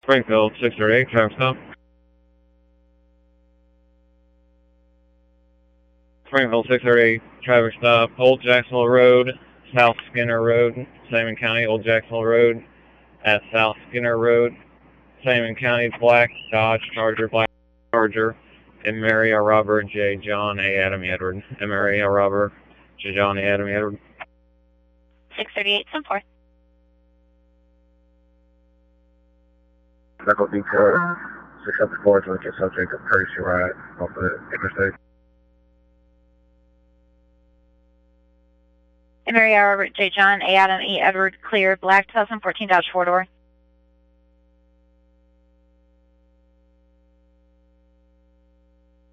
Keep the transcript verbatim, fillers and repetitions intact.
Springfield six thirty-eight, traffic stop. Springfield six thirty-eight, traffic stop. Old Jacksonville Road, South Skinner Road, Sangamon County. Old Jacksonville Road at South Skinner Road, Sangamon County. Black Dodge Charger, Black Charger. M. Mary, A. Robert, J. John, A. Adam, E. Edward. M. Mary, A. Robert, J. John, A. Adam, E. Edward. six thirty-eight, ten four. Medical detail six seven four to look at subject of courtesy ride off the interstate. M. Mary, A. Robert, J. John, A. Adam, E. Edward, clear. Black two thousand fourteen Dodge four door.